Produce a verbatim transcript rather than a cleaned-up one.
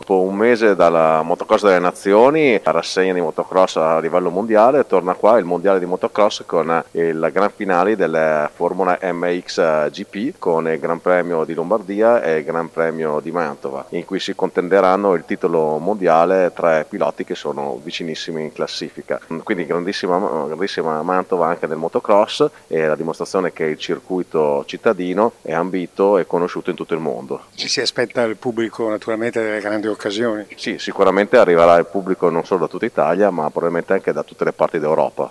Dopo un mese dalla Motocross delle Nazioni, la rassegna di motocross a livello mondiale, torna qua il mondiale di motocross con il gran finale della Formula M X G P con il Gran Premio di Lombardia e il Gran Premio di Mantova, in cui si contenderanno il titolo mondiale tre piloti che sono vicinissimi in classifica. Quindi grandissima, grandissima Mantova anche nel motocross, e la dimostrazione che il circuito cittadino è ambito e conosciuto in tutto il mondo. Ci si aspetta il pubblico naturalmente delle grandi occasioni. Sì, sicuramente arriverà il pubblico non solo da tutta Italia, ma probabilmente anche da tutte le parti d'Europa.